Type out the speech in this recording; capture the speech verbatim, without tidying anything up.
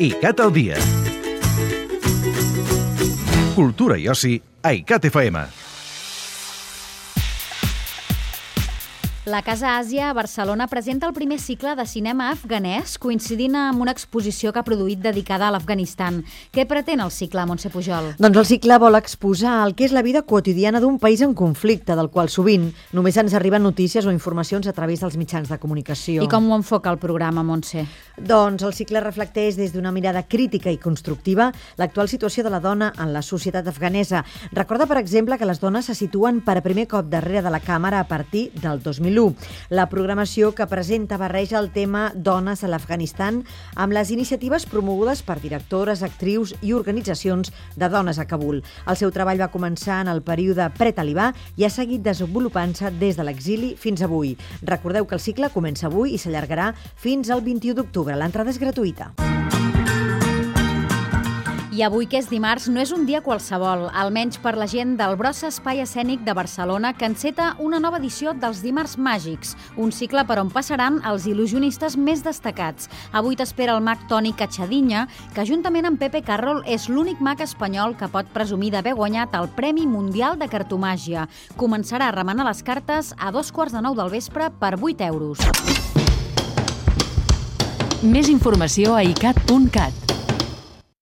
ICAT al dia. Cultura i oci a ICAT F M. La Casa Àsia a Barcelona presenta el primer cicle de cinema afganès, coincidint amb una exposició que ha produït dedicada a l'Afganistan. Què pretén el cicle, Montse Pujol? Doncs el cicle vol exposar el que és la vida quotidiana d'un país en conflicte, del qual sovint només ens arriben notícies o informacions a través dels mitjans de comunicació. I com ho enfoca el programa, Montse? Doncs el cicle reflecteix des d'una mirada crítica i constructiva l'actual situació de la dona en la societat afganesa. Recorda, per exemple, que les dones se situen per primer cop darrere de la càmera a partir del dos mil u. La programació que presenta barreja el tema Dones a l'Afganistan amb les iniciatives promogudes per directores, actrius i organitzacions de dones a Kabul. El seu treball va començar en el període pretalibà i ha seguit desenvolupant-se des de l'exili fins avui. Recordeu que el cicle comença avui i s'allargarà fins al vint-i-u d'octubre. L'entrada és gratuïta. I avui, que és dimarts, no és un dia qualsevol, almenys per la gent del Brossa Espai Escènic de Barcelona, que enceta una nova edició dels Dimarts Màgics, un cicle per on passaran els il·lusionistes més destacats. Avui t'espera el mag Toni Cachadinya, que juntament amb Pepe Carroll és l'únic mag espanyol que pot presumir d'haver guanyat el Premi Mundial de Cartomàgia. Començarà a remenar les cartes a dos quarts de nou del vespre per vuit euros. Més informació a icat punt cat.